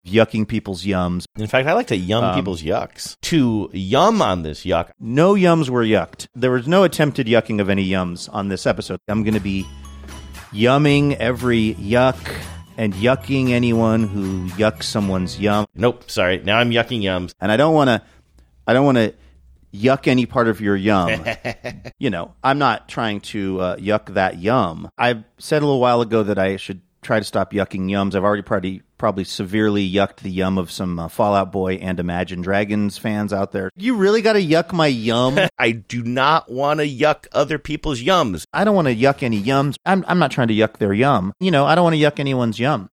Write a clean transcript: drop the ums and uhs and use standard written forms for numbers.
yucking people's yums. In fact, I like to yum people's yucks. To yum on this yuck. No yums were yucked. There was no attempted yucking of any yums on this episode. I'm going to be yumming every yuck and yucking anyone who yucks someone's yum. Nope, sorry. Now I'm yucking yums. And I don't want to yuck any part of your yum. I'm not trying to yuck that yum. I said a little while ago that I should try to stop yucking yums. I've already probably severely yucked the yum of some Fall Out Boy and Imagine Dragons fans out there. You really got to yuck my yum? I do not want to yuck other people's yums. I don't want to yuck any yums. I'm not trying to yuck their yum. I don't want to yuck anyone's yum.